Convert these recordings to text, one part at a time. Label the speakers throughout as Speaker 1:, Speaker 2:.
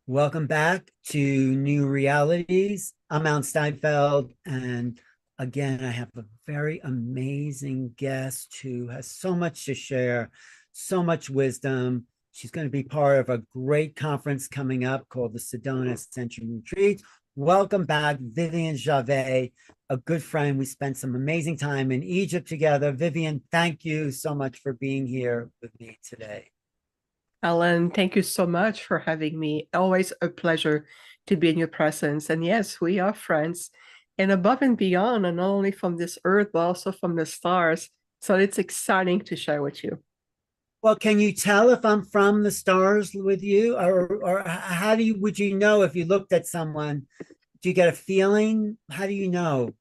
Speaker 1: Welcome back to New Realities. I'm Alan Steinfeld, and again, I have a very amazing guest who has so much to share, so much wisdom. She's going to be part of a great conference coming up called the Sedona Ascension Retreat. Welcome back, Vivian Javet, a good friend. We spent some amazing time in Egypt together. Vivian, thank you so much for being here with me today.
Speaker 2: Alan, thank you so much for having me. Always a pleasure to be in your presence. And yes, we are friends and above and beyond, and not only from this earth, but also from the stars. So it's exciting to share with you.
Speaker 1: Well, can you tell if I'm from the stars with you, or how do you would you know if you looked at someone? Do you get a feeling? How do you know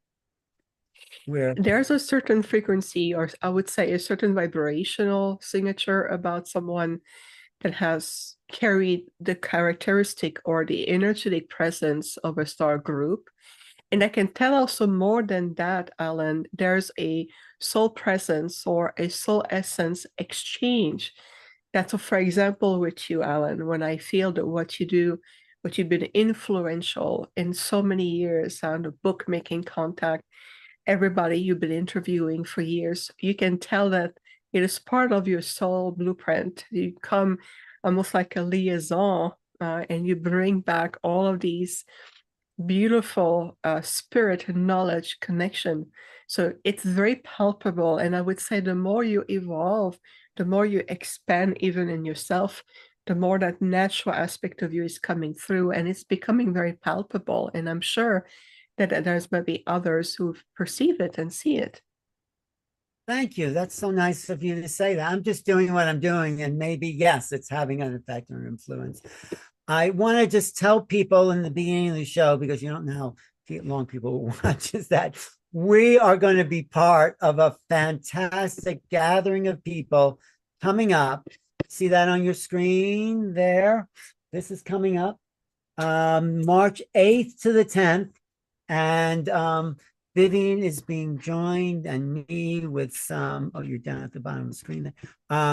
Speaker 1: where?
Speaker 2: There's a certain frequency, or I would say a certain vibrational signature about someone that has carried the characteristic or the energetic presence of a star group. And I can tell also more than that, Alan, there's a soul presence or a soul essence exchange. That's, for example, with you, Alan, when I feel that what you do, what you've been influential in so many years on the bookmaking contact, everybody you've been interviewing for years, you can tell that it is part of your soul blueprint. You come almost like a liaison, and you bring back all of these beautiful spirit and knowledge connection. So it's very palpable. And I would say the more you evolve, the more you expand even in yourself, the more that natural aspect of you is coming through and it's becoming very palpable. And I'm sure that there's maybe others who perceive it and see it.
Speaker 1: Thank you. That's so nice of you to say that. I'm just doing what I'm doing, and maybe yes, it's having an effect or influence. I want to just tell people in the beginning of the show, because you don't know how long people watch, is that we are going to be part of a fantastic gathering of people coming up. See that on your screen there? This is coming up March 8th to the 10th. And Vivian is being joined, and me with some, oh, you're down at the bottom of the screen there.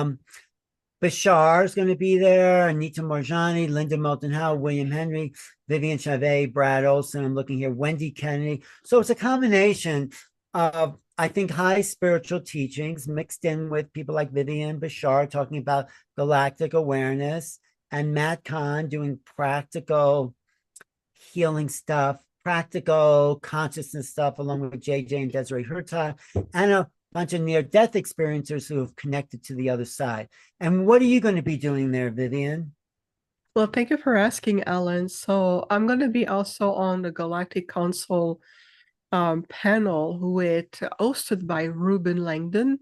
Speaker 1: Bashar is going to be there, Anita Morjani, Linda Moulton Howe, William Henry, Vivian Chavez, Brad Olson. I'm looking here, Wendy Kennedy. So it's a combination of, I think, high spiritual teachings mixed in with people like Vivian Bashar talking about galactic awareness, and Matt Kahn doing practical healing stuff, practical consciousness stuff, along with JJ and Desiree Hurtad, and a bunch of near-death experiencers who have connected to the other side. And what are you going to be doing there, Vivian?
Speaker 2: Well, thank you for asking, Alan. So I'm going to be also on the Galactic Council panel with hosted by Ruben Langdon.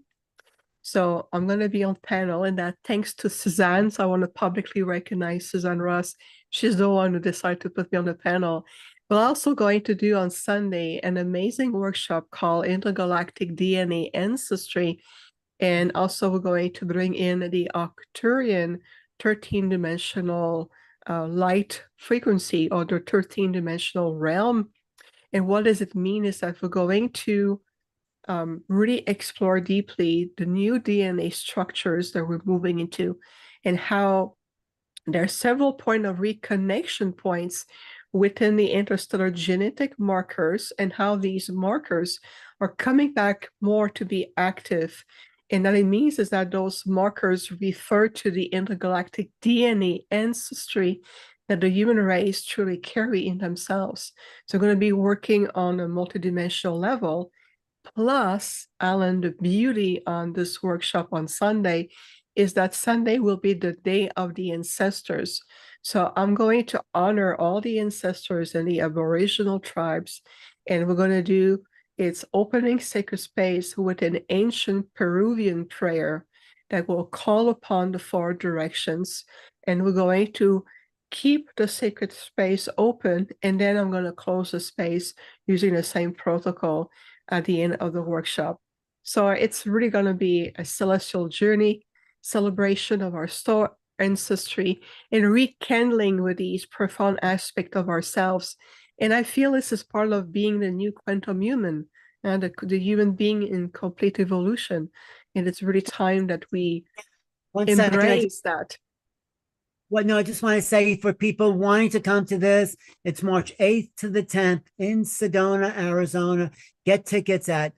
Speaker 2: So I'm going to be on panel, and that thanks to Suzanne. So I want to publicly recognize Suzanne Ross. She's the one who decided to put me on the panel. We're also going to do on Sunday an amazing workshop called Intergalactic DNA Ancestry. And also we're going to bring in the Arcturian 13-dimensional light frequency, or the 13-dimensional realm. And what does it mean is that we're going to really explore deeply the new DNA structures that we're moving into, and how there are several point of reconnection points within the interstellar genetic markers, and how these markers are coming back more to be active. And that it means is that those markers refer to the intergalactic DNA ancestry that the human race truly carry in themselves. So we're going to be working on a multidimensional level. Plus, Alan, the beauty on this workshop on Sunday is that Sunday will be the day of the ancestors. So I'm going to honor all the ancestors and the Aboriginal tribes, and we're going to do its opening sacred space with an ancient Peruvian prayer that will call upon the four directions. And we're going to keep the sacred space open, and then I'm going to close the space using the same protocol at the end of the workshop. So it's really going to be a celestial journey, celebration of our star ancestry, and rekindling with these profound aspects of ourselves. And I feel this is part of being the new quantum human, and the human being in complete evolution. And it's really time that we
Speaker 1: One second,
Speaker 2: embrace that.
Speaker 1: Well, no, I just want to say for people wanting to come to this, it's March 8th to the 10th in Sedona, Arizona. Get tickets at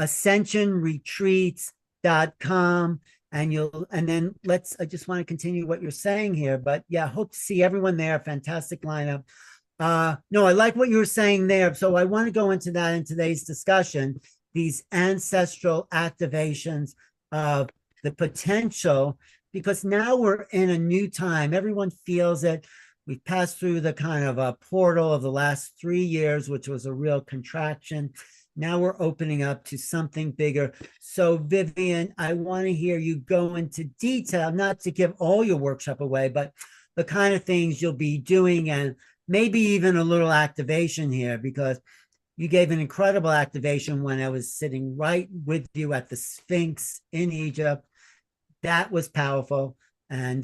Speaker 1: ascensionretreats.com. And then I just want to continue what you're saying here. But yeah, hope to see everyone there. Fantastic lineup. No, I like what you were saying there. So I want to go into that in today's discussion, these ancestral activations of the potential, because now we're in a new time. Everyone feels it. We've passed through the kind of a portal of the last 3 years, which was a real contraction. Now we're opening up to something bigger. So, Vivian, I want to hear you go into detail, not to give all your workshop away, but the kind of things you'll be doing and maybe even a little activation here, because you gave an incredible activation when I was sitting right with you at the Sphinx in Egypt. That was powerful. And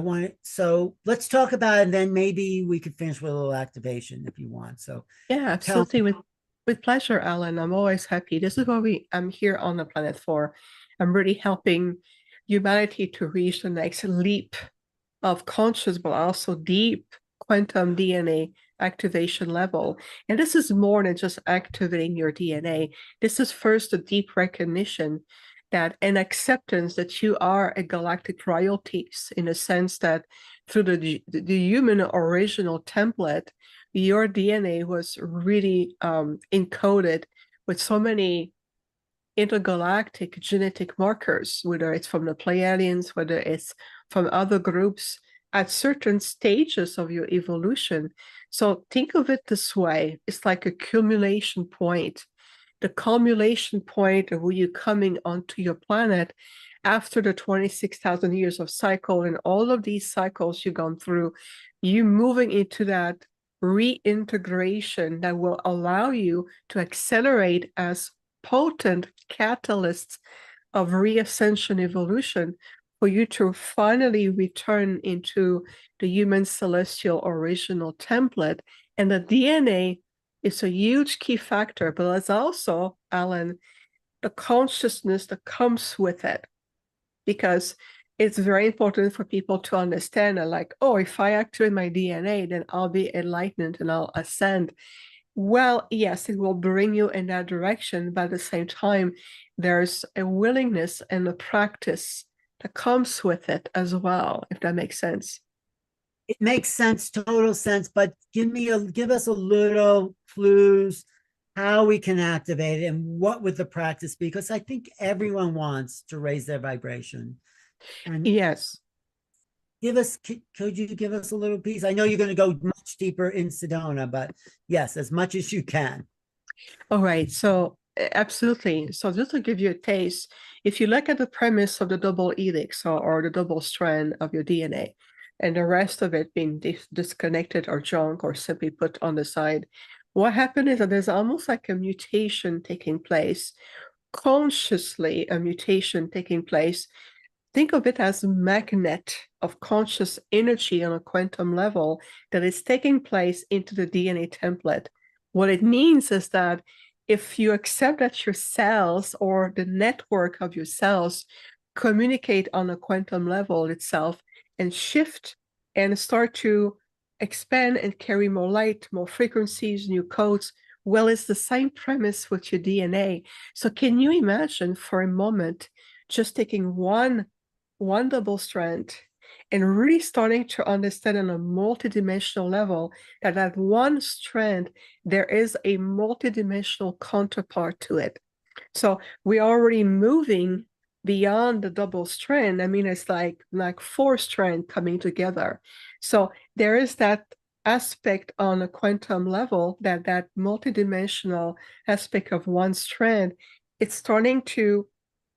Speaker 1: so let's talk about it, and then maybe we could finish with a little activation if you want. So
Speaker 2: Yeah,
Speaker 1: tell
Speaker 2: absolutely. With pleasure, Alan. I'm always happy. This is what I'm here on the planet for. I'm really helping humanity to reach the next leap of conscious, but also deep quantum DNA activation level. And this is more than just activating your DNA. This is first a deep recognition that an acceptance that you are a galactic royalties, in a sense that through the human original template, your DNA was really encoded with so many intergalactic genetic markers, whether it's from the Pleiadians, whether it's from other groups at certain stages of your evolution. So think of it this way. It's like a accumulation point, the culmination point of where you're coming onto your planet after the 26,000 years of cycle and all of these cycles you've gone through, you moving into that reintegration that will allow you to accelerate as potent catalysts of reascension evolution for you to finally return into the human celestial original template. And the DNA is a huge key factor, but it's also, Alan, the consciousness that comes with it. Because it's very important for people to understand that, like, oh, if I activate my DNA, then I'll be enlightened and I'll ascend. Well, yes, it will bring you in that direction, but at the same time, there's a willingness and a practice that comes with it as well, if that makes sense.
Speaker 1: it makes sense, total sense, but give us a little clues how we can activate it and what would the practice be, because I think everyone wants to raise their vibration. And
Speaker 2: Yes.
Speaker 1: could you give us a little piece? I know you're going to go much deeper in Sedona, but yes, as much as you can.
Speaker 2: All right. So absolutely. So just to give you a taste, if you look at the premise of the double helix or the double strand of your DNA, and the rest of it being disconnected or junk or simply put on the side, what happened is that there's almost like a mutation taking place, consciously a mutation taking place. Think of it as a magnet of conscious energy on a quantum level that is taking place into the DNA template. What it means is that if you accept that your cells or the network of your cells communicate on a quantum level itself and shift and start to expand and carry more light, more frequencies, new codes, well, it's the same premise with your DNA. So can you imagine for a moment just taking one double strand and really starting to understand on a multidimensional level that one strand, there is a multidimensional counterpart to it. So we're already moving beyond the double strand. I mean, it's like four strand coming together. So there is that aspect on a quantum level, that multidimensional aspect of one strand, it's starting to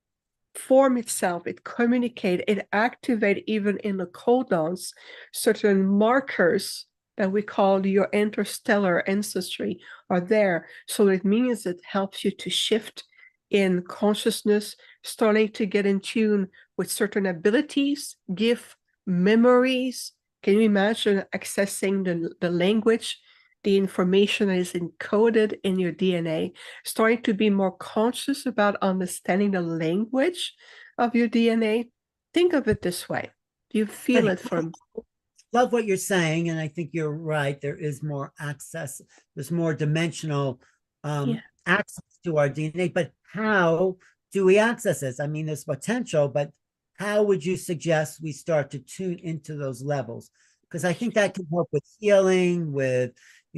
Speaker 2: form itself, it communicate, it activate even in the codons, certain markers that we call your interstellar ancestry are there. So it means it helps you to shift in consciousness, starting to get in tune with certain abilities, gift, memories. Can you imagine accessing the language, the information that is encoded in your DNA, starting to be more conscious about understanding the language of your DNA? Think of it this way. Do you feel it from?
Speaker 1: love what you're saying, and I think you're right. There is more access, there's more dimensional
Speaker 2: Yeah.
Speaker 1: access to our DNA, but how do we access this? I mean, there's potential, but how would you suggest we start to tune into those levels? Because I think that can help with healing, with,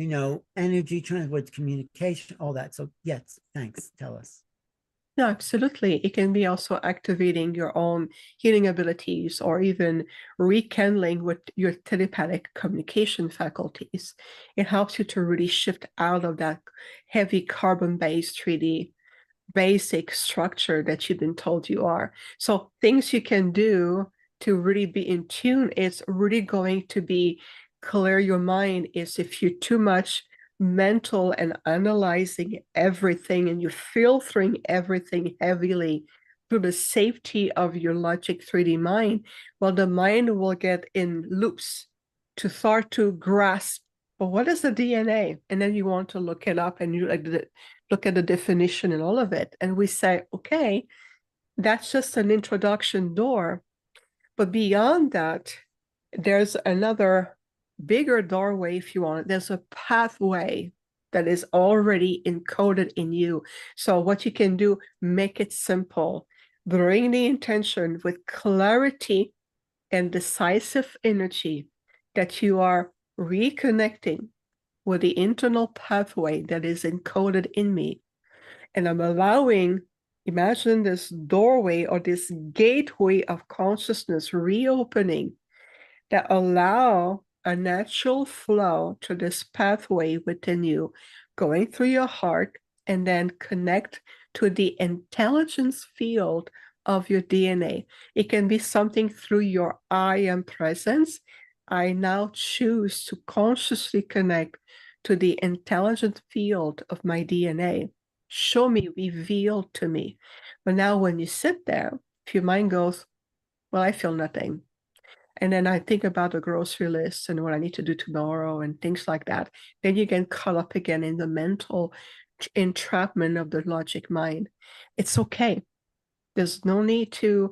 Speaker 1: energy, with communication, all that. So yes, thanks. Tell us.
Speaker 2: No, absolutely. It can be also activating your own healing abilities or even rekindling with your telepathic communication faculties. It helps you to really shift out of that heavy carbon-based 3D basic structure that you've been told you are. So things you can do to really be in tune, it's really going to be clear your mind is if you're too much mental and analyzing everything and you're filtering everything heavily through the safety of your logic 3D mind, well, the mind will get in loops to start to grasp, well, what is the DNA? And then you want to look it up and you look at the definition and all of it. And we say, okay, that's just an introduction door. But beyond that, there's another bigger doorway, if you want. There's a pathway that is already encoded in you. So what you can do, make it simple. Bring the intention with clarity and decisive energy that you are reconnecting with the internal pathway that is encoded in me. And I'm allowing, imagine this doorway or this gateway of consciousness reopening that allow a natural flow to this pathway within you, going through your heart, and then connect to the intelligence field of your DNA. It can be something through your I am presence. I now choose to consciously connect to the intelligent field of my DNA. Show me, reveal to me. But now when you sit there, if your mind goes, well, I feel nothing. And then I think about the grocery list and what I need to do tomorrow and things like that. Then you get caught up again in the mental entrapment of the logic mind. It's okay. There's no need to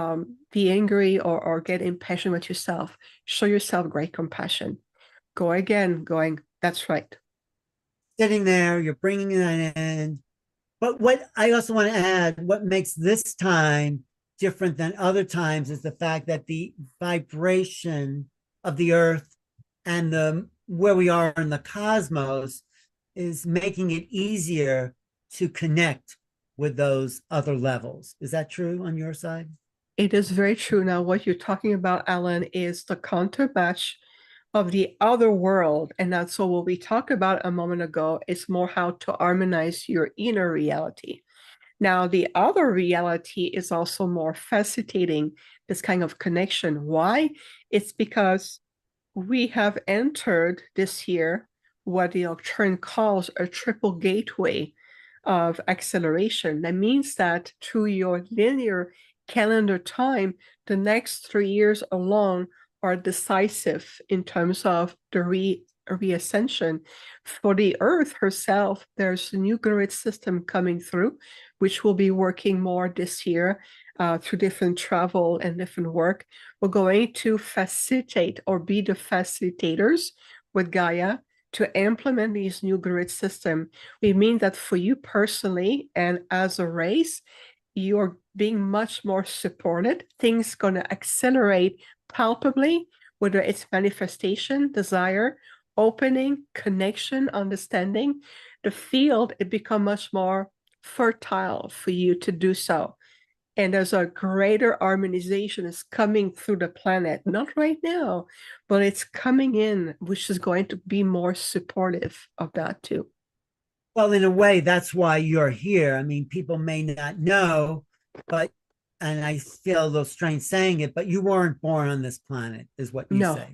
Speaker 2: be angry or get impatient with yourself. Show yourself great compassion. Go again, going, that's right.
Speaker 1: Sitting there, you're bringing that in. But what I also want to add, what makes this time different than other times is the fact that the vibration of the earth and the where we are in the cosmos is making it easier to connect with those other levels. Is that true on your side?
Speaker 2: It is very true. Now, what you're talking about, Alan, is the countermatch of the other world. And that's so what we talked about a moment ago is more how to harmonize your inner reality. Now, the other reality is also more facilitating this kind of connection. Why? It's because we have entered this year what the doctrine calls a triple gateway of acceleration. That means that through your linear calendar time, the next 3 years alone are decisive in terms of the reascension. For the Earth herself, there's a new grid system coming through, which will be working more this year through different travel and different work. We're going to facilitate or be the facilitators with Gaia to implement these new grid system. We mean that for you personally and as a race, you're being much more supported. Things going to accelerate palpably, whether it's manifestation, desire, opening, connection, understanding. The field, it become much more fertile for you to do so. And there's a greater harmonization is coming through the planet, not right now, but it's coming in, which is going to be more supportive of that too.
Speaker 1: Well, in a way, that's why you're here. I mean, people may not know, but, and I feel a little strange saying it, but you weren't born on this planet, is what you
Speaker 2: No,
Speaker 1: say.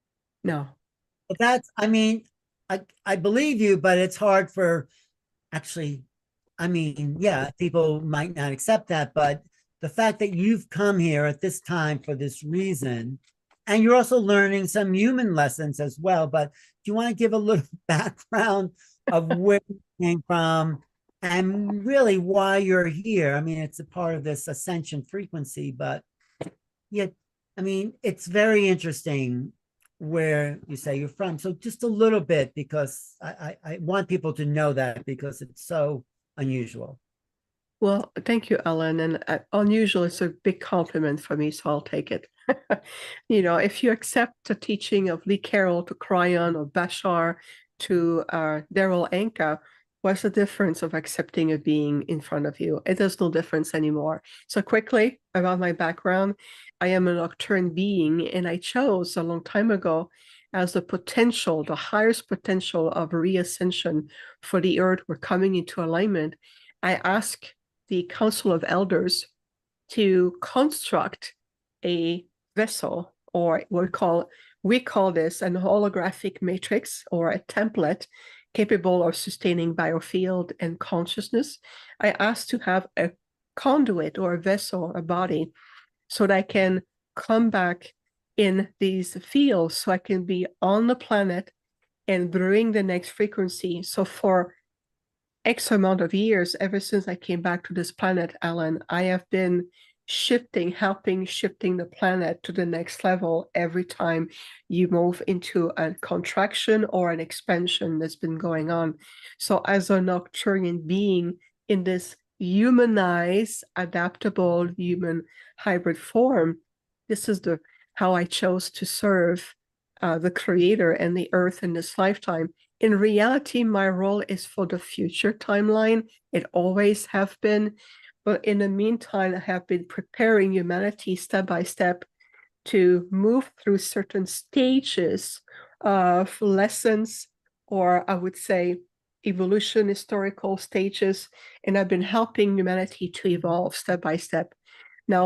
Speaker 2: no.
Speaker 1: But that's, I mean, I believe you, but it's hard for actually, I mean, yeah, people might not accept that, but the fact that you've come here at this time for this reason, and you're also learning some human lessons as well. But do you want to give a little background of where you came from and really why you're here? I mean, it's a part of this ascension frequency, but yeah, I mean, it's very interesting where you say you're from. So just a little bit, because I want people to know that because it's so unusual.
Speaker 2: Well, thank you, Ellen. And unusual is a big compliment for me, so I'll take it. If you accept the teaching of Lee Carroll to Cryon or Bashar to Daryl Anka, what's the difference of accepting a being in front of you? It does no difference anymore. So quickly about my background, I am a nocturne being, and I chose a long time ago as the potential, the highest potential of reascension for the earth. We're coming into alignment. I ask the Council of Elders to construct a vessel, or we call this an holographic matrix or a template capable of sustaining biofield and consciousness. I asked to have a conduit or a vessel, a body, so that I can come back in these fields, so I can be on the planet and bring the next frequency. So for X amount of years, ever since I came back to this planet, Alan, I have been helping shifting the planet to the next level every time you move into a contraction or an expansion that's been going on. So as a nocturian being in this humanized, adaptable human hybrid form, this is how I chose to serve the creator and the earth in this lifetime. In reality, my role is for the future timeline. It always have been. But in the meantime, I have been preparing humanity step by step to move through certain stages of lessons, or I would say evolution, historical stages. And I've been helping humanity to evolve step by step. Now,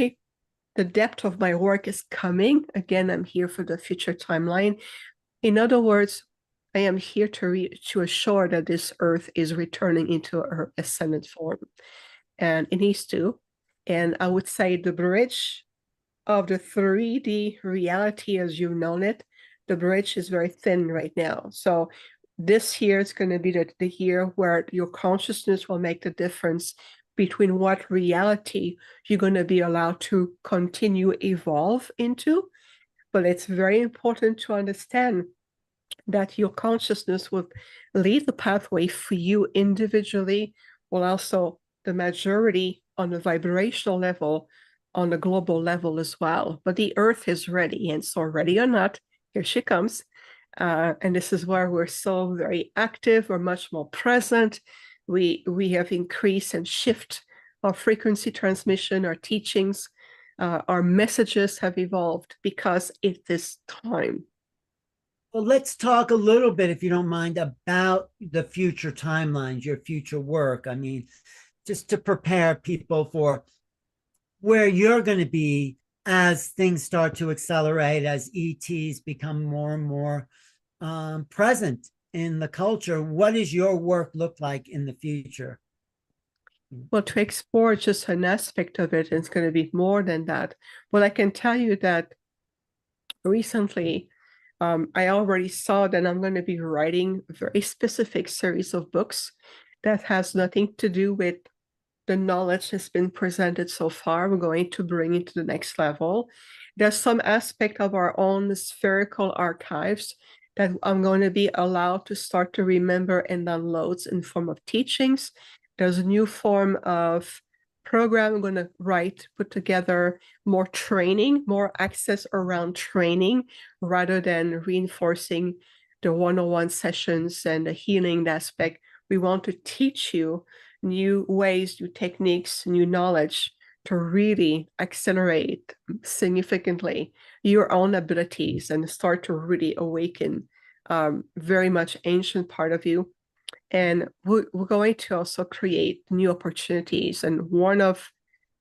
Speaker 2: the depth of my work is coming. Again, I'm here for the future timeline. In other words, I am here to assure that this earth is returning into her ascended form. And it needs to. And I would say the bridge of the 3D reality as you've known it, the bridge is very thin right now. So this year is going to be the year where your consciousness will make the difference between what reality you're going to be allowed to continue evolve into. But it's very important to understand that your consciousness will lead the pathway for you individually, while also the majority on the vibrational level, on the global level as well. But the earth is ready, and so ready or not, here she comes. And this is where we're so very active, we're much more present. We have increased and shift our frequency transmission, our teachings, our messages have evolved because it is time.
Speaker 1: Well, let's talk a little bit, if you don't mind, about the future timelines, your future work. I mean, just to prepare people for where you're going to be as things start to accelerate, as ETs become more and more present in the culture. What does your work look like in the future?
Speaker 2: Well, to explore just an aspect of it, it's going to be more than that. Well, I can tell you that recently, I already saw that I'm going to be writing a very specific series of books that has nothing to do with the knowledge that's been presented so far. We're going to bring it to the next level. There's some aspect of our own spherical archives that I'm going to be allowed to start to remember and downloads in form of teachings. There's a new form of program I'm going to put together more training, more access around training, rather than reinforcing the one-on-one sessions and the healing aspect. We want to teach you new ways, new techniques, new knowledge to really accelerate significantly your own abilities and start to really awaken very much ancient part of you. And we're going to also create new opportunities. And one of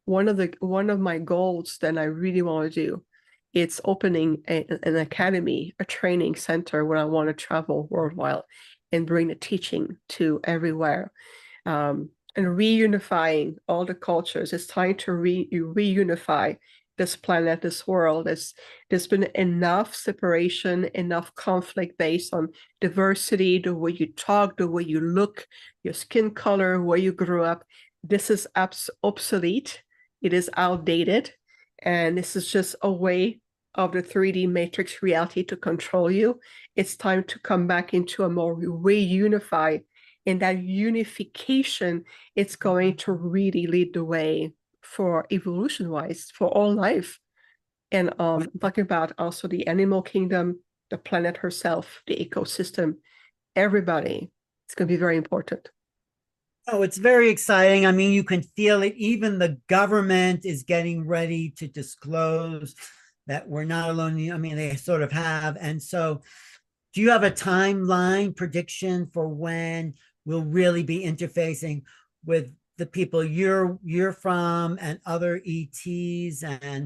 Speaker 2: my goals that I really want to do, it's opening an academy, a training center where I want to travel worldwide and bring the teaching to everywhere. And reunifying all the cultures. It's time to reunify this planet, this world. There's been enough separation, enough conflict based on diversity, the way you talk, the way you look, your skin color, where you grew up. This is obsolete. It is outdated. And this is just a way of the 3D matrix reality to control you. It's time to come back into a more reunify. And that unification, it's going to really lead the way for evolution-wise, for all life. And talking about also the animal kingdom, the planet herself, the ecosystem, everybody. It's going to be very important.
Speaker 1: Oh, it's very exciting. I mean, you can feel it. Even the government is getting ready to disclose that we're not alone. I mean, they sort of have. And so, do you have a timeline prediction for when we'll really be interfacing with the people you're from and other ETs,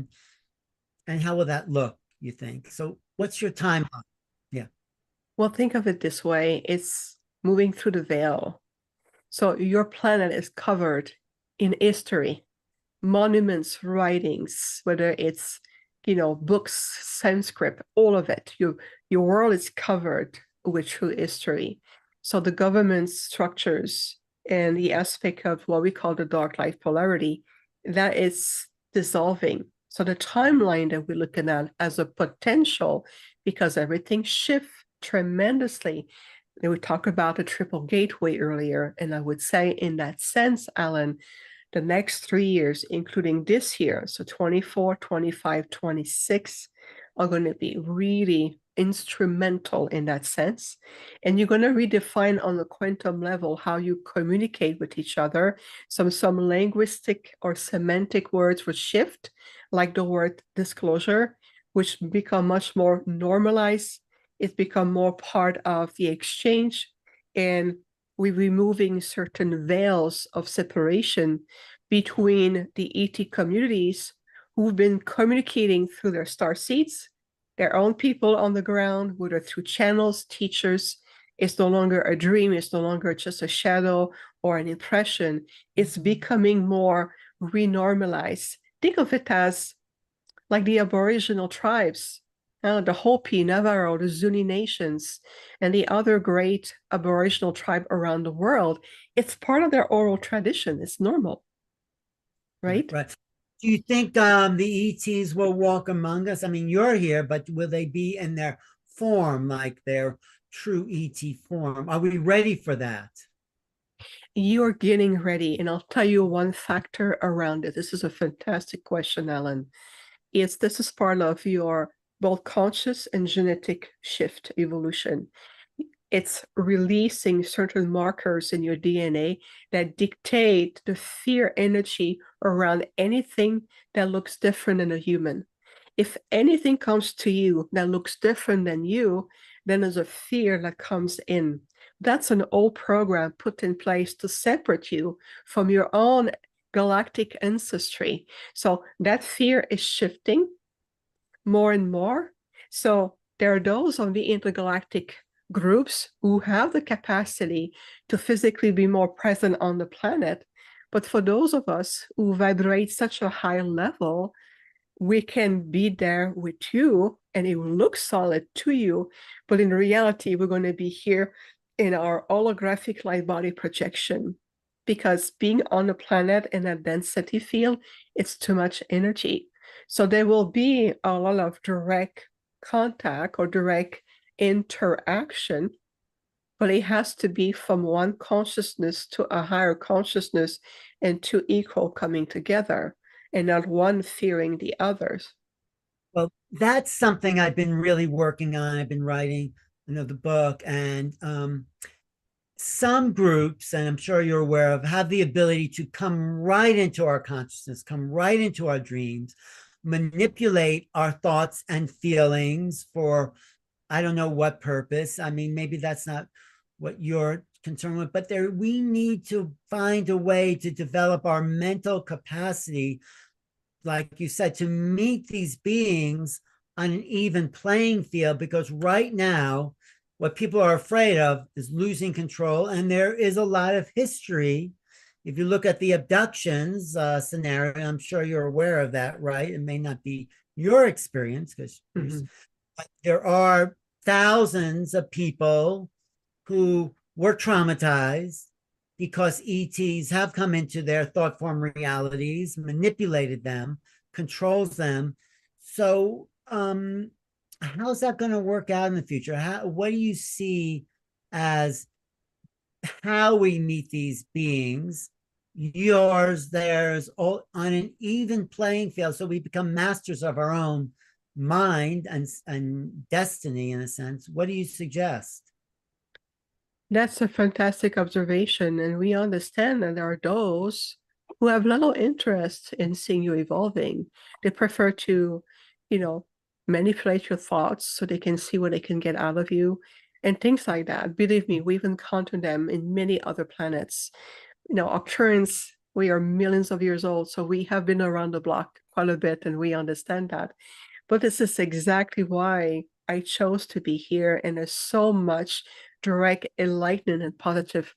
Speaker 1: and how will that look, you think? So, what's your timeline? Yeah.
Speaker 2: Well, think of it this way. It's moving through the veil. So your planet is covered in history, monuments, writings, whether it's, books, Sanskrit, all of it. Your world is covered with true history. So the government structures and the aspect of what we call the dark light polarity, that is dissolving. So the timeline that we're looking at as a potential, because everything shifts tremendously. We talked about the triple gateway earlier, and I would say in that sense, Alan, the next 3 years, including this year, so 24, 25, 26, are going to be really instrumental in that sense. And you're going to redefine on the quantum level how you communicate with each other. Some linguistic or semantic words will shift, like the word disclosure, which become much more normalized. It's become more part of the exchange, and we're removing certain veils of separation between the ET communities who've been communicating through their star seeds, their own people on the ground, whether through channels, teachers. It's no longer a dream, it's no longer just a shadow or an impression. It's becoming more renormalized. Think of it as like the Aboriginal tribes, the Hopi, Navarro, the Zuni nations, and the other great Aboriginal tribe around the world. It's part of their oral tradition. It's normal, right?
Speaker 1: Right. Do you think the ETs will walk among us? I mean, you're here, but will they be in their form, like their true ET form? Are we ready for that?
Speaker 2: You're getting ready, and I'll tell you one factor around it. This is a fantastic question, Alan. This is part of your both conscious and genetic shift evolution. It's releasing certain markers in your DNA that dictate the fear energy around anything that looks different than a human. If anything comes to you that looks different than you, then there's a fear that comes in. That's an old program put in place to separate you from your own galactic ancestry. So that fear is shifting more and more. So there are those on the intergalactic groups who have the capacity to physically be more present on the planet. But for those of us who vibrate such a high level, we can be there with you and it will look solid to you. But in reality, we're going to be here in our holographic light body projection, because being on the planet in a density field, it's too much energy. So there will be a lot of direct contact or direct interaction, but it has to be from one consciousness to a higher consciousness and two equal coming together, and not one fearing the others.
Speaker 1: Well, that's something I've been really working on. I've been writing another book, and some groups, and I'm sure you're aware of, have the ability to come right into our consciousness, come right into our dreams, manipulate our thoughts and feelings for I don't know what purpose. I mean, maybe that's not what you're concerned with, but there we need to find a way to develop our mental capacity, like you said, to meet these beings on an even playing field, because right now what people are afraid of is losing control. And there is a lot of history. If you look at the abductions scenario, I'm sure you're aware of that, right? It may not be your experience because there are thousands of people who were traumatized because ETs have come into their thought form realities, manipulated them, controls them. So how's that going to work out in the future? What do you see as how we meet these beings, yours, theirs, all on an even playing field, so we become masters of our own mind and destiny in a sense? What do you suggest?
Speaker 2: That's a fantastic observation, and we understand that there are those who have little interest in seeing you evolving. They prefer to, you know, manipulate your thoughts so they can see what they can get out of you and things like that. Believe me, we've encountered them in many other planets. Occurrence, we are millions of years old, so we have been around the block quite a bit and we understand that. But this is exactly why I chose to be here, and there's so much direct enlightenment and positive,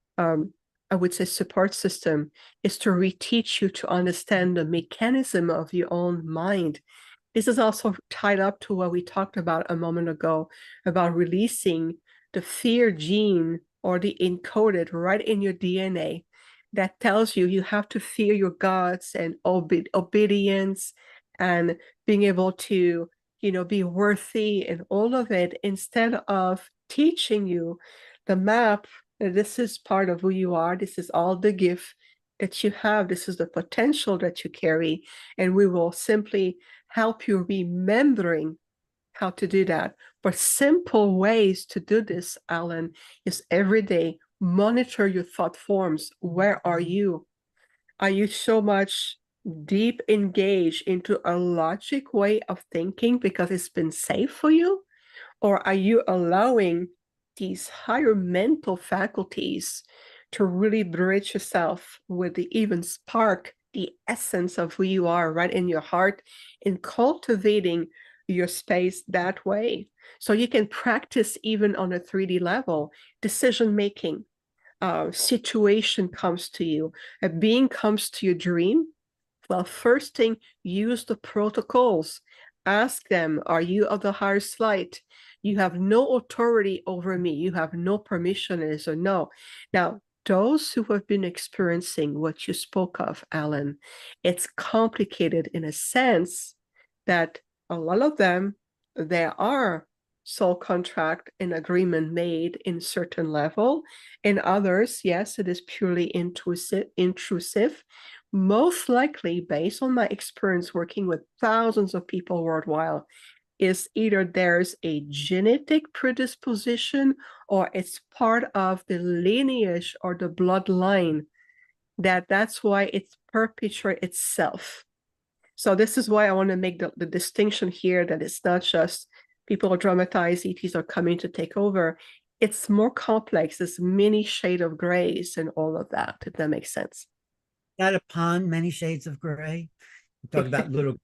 Speaker 2: I would say, support system is to reteach you to understand the mechanism of your own mind. This is also tied up to what we talked about a moment ago about releasing the fear gene or the encoded right in your DNA that tells you have to fear your gods and obedience and being able to, be worthy and all of it, instead of teaching you the map that this is part of who you are. This is all the gift that you have. This is the potential that you carry. And we will simply help you remembering how to do that. But simple ways to do this, Alan, is every day monitor your thought forms. Where are you? Are you so much deep engaged into a logic way of thinking because it's been safe for you? Or are you allowing these higher mental faculties to really bridge yourself with the even spark, the essence of who you are right in your heart, in cultivating your space that way? So you can practice even on a 3D level, decision making. Situation comes to you, a being comes to your dream. Well, first thing, use the protocols. Ask them, are you of the highest light? You have no authority over me. You have no permission, is or no. Now, those who have been experiencing what you spoke of, Alan, it's complicated in a sense that a lot of them, there are soul contract and agreement made in certain level. In others, yes, it is purely intrusive. Most likely, based on my experience working with thousands of people worldwide, is either there's a genetic predisposition or it's part of the lineage or the bloodline that's why it's perpetuates itself. So this is why I want to make the distinction here that it's not just people dramatize, ETs are coming to take over. It's more complex. There's many shades of grays and all of that, if that makes sense.
Speaker 1: Got upon many shades of gray. Talk about little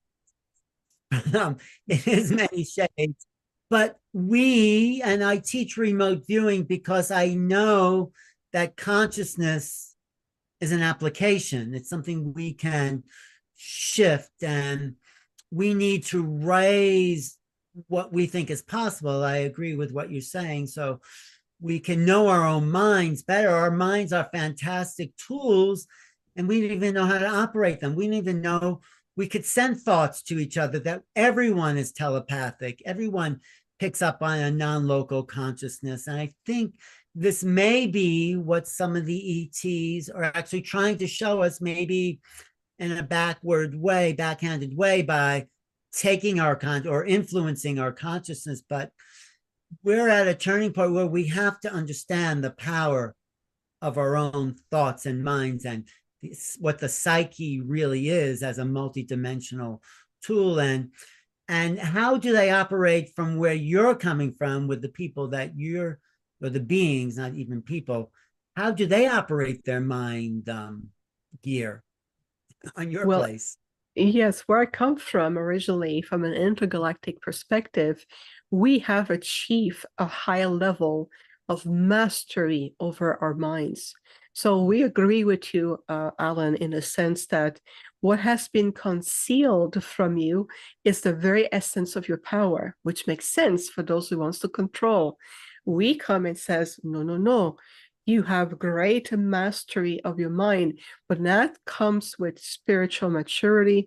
Speaker 1: it is many shades. But and I teach remote viewing because I know that consciousness is an application. It's something we can shift, and we need to raise what we think is possible. I agree with what you're saying. So we can know our own minds better. Our minds are fantastic tools, and we didn't even know how to operate them. We didn't even know we could send thoughts to each other, that everyone is telepathic. Everyone picks up on a non-local consciousness. And I think this may be what some of the ETs are actually trying to show us, maybe in a backhanded way, by taking our or influencing our consciousness. But we're at a turning point where we have to understand the power of our own thoughts and minds, and what the psyche really is as a multidimensional tool, and how do they operate from where you're coming from with the people that or the beings, not even people, how do they operate their mind gear on your
Speaker 2: Well,
Speaker 1: place?
Speaker 2: yes, where I come from originally, from an intergalactic perspective, we have achieved a high level of mastery over our minds. So we agree with you, Alan, in the sense that what has been concealed from you is the very essence of your power, which makes sense for those who wants to control. We come and says, no, no, no. You have great mastery of your mind, but that comes with spiritual maturity,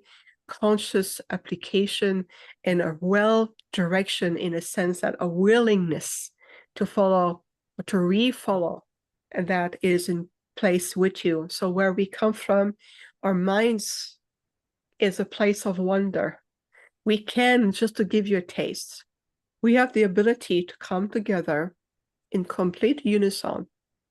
Speaker 2: conscious application and a well direction, in a sense that a willingness to follow or to refollow, and that is in place with you. So where we come from, our minds is a place of wonder. We can, just to give you a taste, we have the ability to come together in complete unison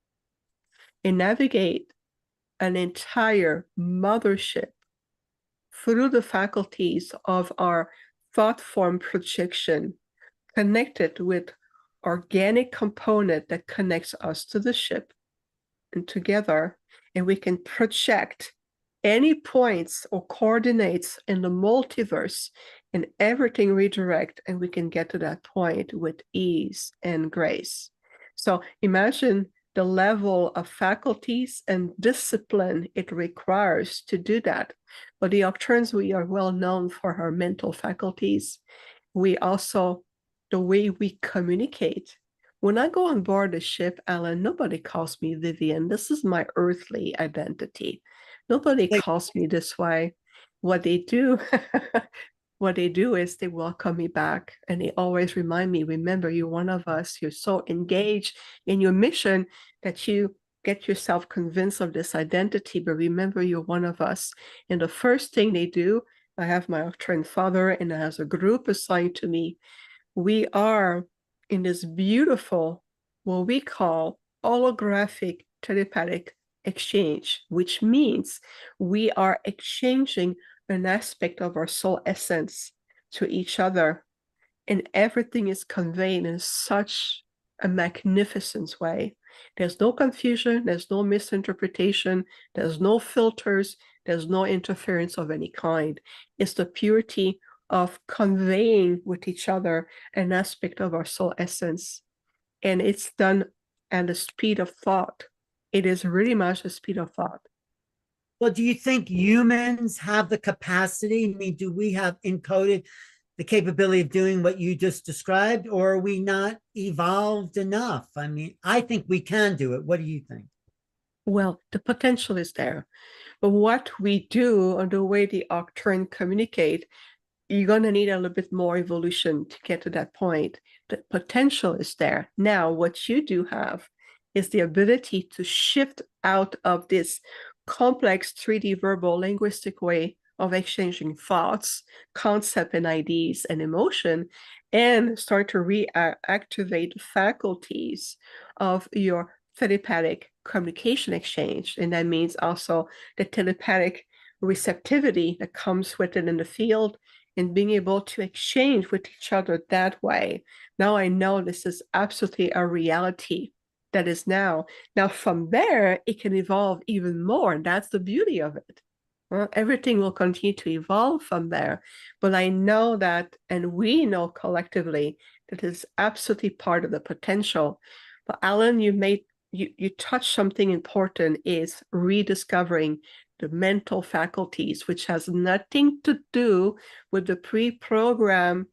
Speaker 2: and navigate an entire mothership through the faculties of our thought form projection, connected with organic component that connects us to the ship, and together, and we can project any points or coordinates in the multiverse, and everything redirect, and we can get to that point with ease and grace. So imagine the level of faculties and discipline it requires to do that. But the Nocturnes, we are well known for our mental faculties. We also, the way we communicate. When I go on board a ship, Alan, nobody calls me Vivian. This is my earthly identity. Nobody calls me this way. What they do, what they do is they welcome me back, and they always remind me, remember, you're one of us. You're so engaged in your mission that you get yourself convinced of this identity, but remember, you're one of us. And the first thing they do, I have my Nocturne father, and as a group assigned to me, we are in this beautiful, what we call holographic telepathic exchange, which means we are exchanging an aspect of our soul essence to each other, and everything is conveyed in such a magnificent way. There's no confusion, there's no misinterpretation, there's no filters, there's no interference of any kind. It's the purity of conveying with each other an aspect of our soul essence. And it's done at the speed of thought. It is really much the speed of thought.
Speaker 1: Well, do you think humans have the capacity? I mean, do we have encoded the capability of doing what you just described, or are we not evolved enough? I mean, I think we can do it. What do you think?
Speaker 2: Well, the potential is there. But what we do, and the way the Nocturne communicate, you're going to need a little bit more evolution to get to that point. The potential is there. Now, what you do have is the ability to shift out of this complex 3D verbal linguistic way of exchanging thoughts, concept and ideas and emotion, and start to reactivate the faculties of your telepathic communication exchange. And that means also the telepathic receptivity that comes with it in the field, and being able to exchange with each other that way. Now I know this is absolutely a reality that is now. Now from there, it can evolve even more. That's the beauty of it. Well, everything will continue to evolve from there. But I know that, and we know collectively, that is absolutely part of the potential. But Alan, you touched something important, is rediscovering the mental faculties, which has nothing to do with the pre-programmed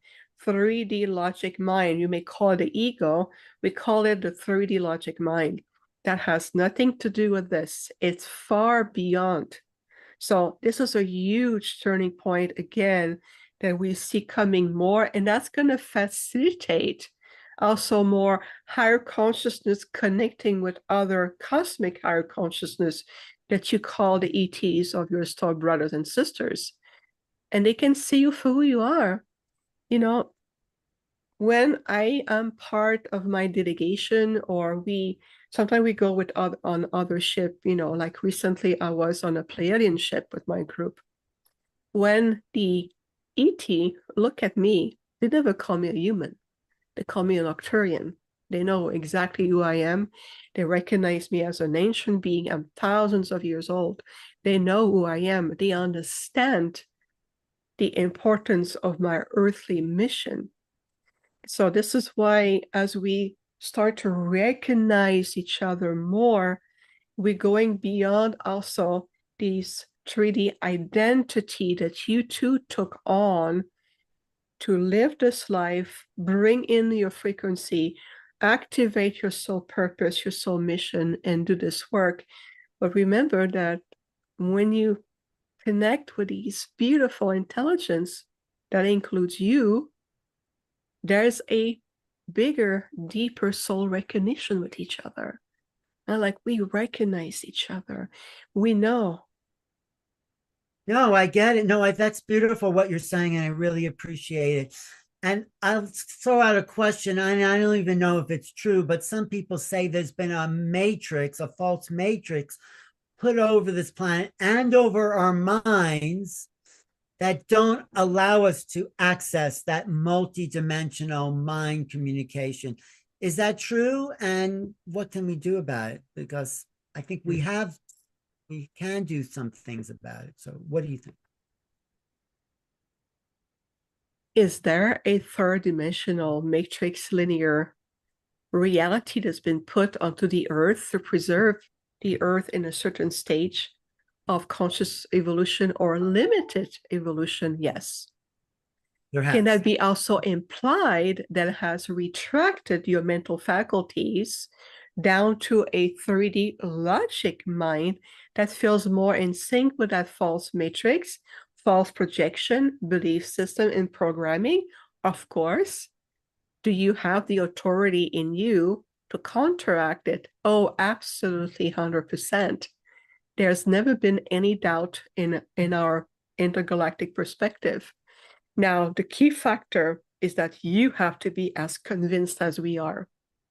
Speaker 2: 3D logic mind. You may call it the ego. We call it the 3D logic mind. That has nothing to do with this. It's far beyond. So this is a huge turning point again that we see coming more, and that's going to facilitate also more higher consciousness connecting with other cosmic higher consciousness that you call the ETs of your star brothers and sisters. And they can see you for who you are. You know, when I am part of my delegation, or sometimes we go with on other ship, like recently I was on a Pleiadian ship with my group. When the ET look at me, they never call me a human. They call me an Arcturian. They know exactly who I am. They recognize me as an ancient being. I'm thousands of years old. They know who I am. They understand the importance of my earthly mission. So this is why, as we start to recognize each other more, we're going beyond also these 3D identity that you two took on to live this life, bring in your frequency, activate your soul purpose, your soul mission, and do this work. But remember that when you connect with these beautiful intelligence that includes you, there's a bigger, deeper soul recognition with each other. And like we recognize each other. We know.
Speaker 1: No, I get it. No, that's beautiful what you're saying, and I really appreciate it. And I'll throw out a question. I don't even know if it's true, but some people say there's been a matrix, a false matrix put over this planet and over our minds that don't allow us to access that multidimensional mind communication. Is that true? And what can we do about it? Because I think we can do some things about it. So what do you think?
Speaker 2: Is there a third dimensional matrix linear reality that's been put onto the earth to preserve the earth in a certain stage of conscious evolution or limited evolution? Yes. Can that be also implied that it has retracted your mental faculties down to a 3D logic mind that feels more in sync with that false matrix, false projection, belief system, and programming? Of course. Do you have the authority in you to counteract it? Oh, absolutely, 100%. There's never been any doubt in our intergalactic perspective. Now, the key factor is that you have to be as convinced as we are.